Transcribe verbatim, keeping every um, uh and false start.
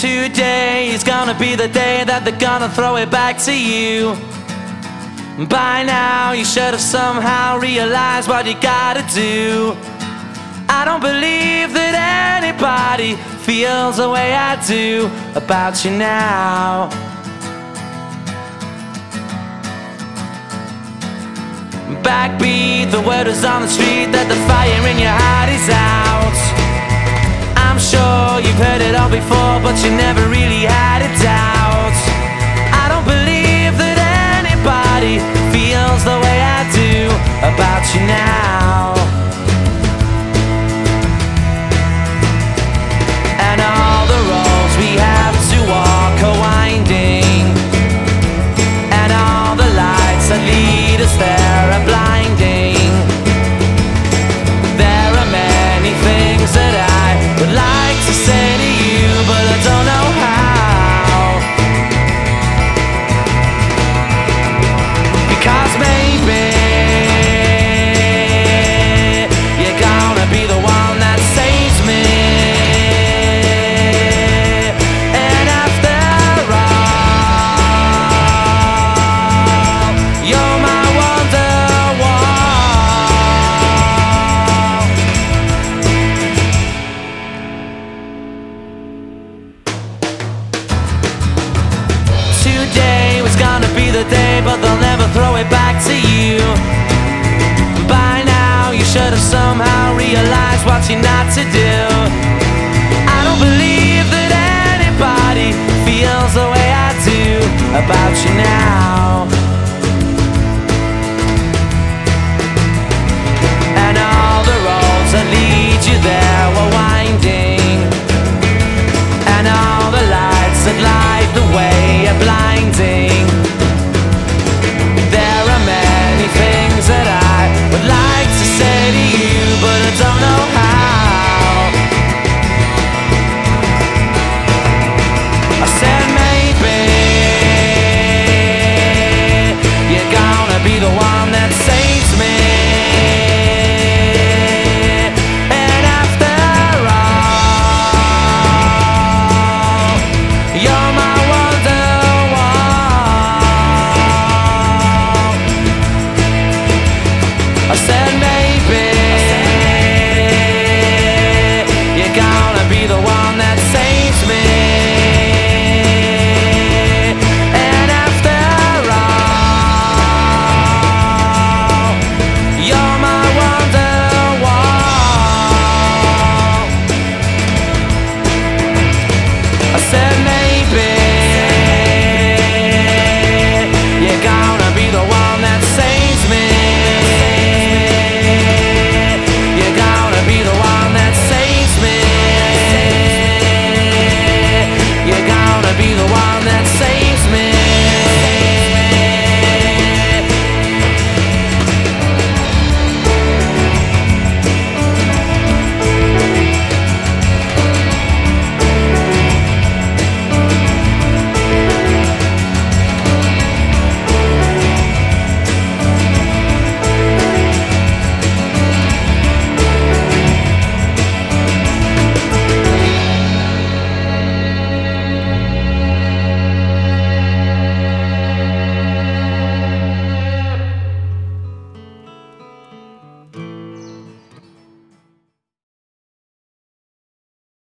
Today is gonna be the day that they're gonna throw it back to you. By now you should have somehow realized what you gotta do. I don't believe that anybody feels the way I do about you now. Backbeat, the word is on the street that the fire in your heart is out. I'm sure you've heard it all before, but you never really had a doubt. I don't believe that anybody feels the way I do about you now. And all the roads we have to walk are winding, and all the lights that lead us there are blinding. There are many things that I would like to say to you, but I don't know how. Because maybe you're gonna be the one that saves me. And after all, you're my Wonderwall. Today was gonna be the day, but they'll never throw it back to you. By now you should have somehow realized what you're not to do. I don't believe that anybody feels the way I do about you now. And all the roads that lead you there were winding, and all the lights that light the way are blinding. There are many things that I would like to say to you, but I don't know how. I said maybe you're gonna be the one that saves me. And after all, you're my Wonderwall. I said maybe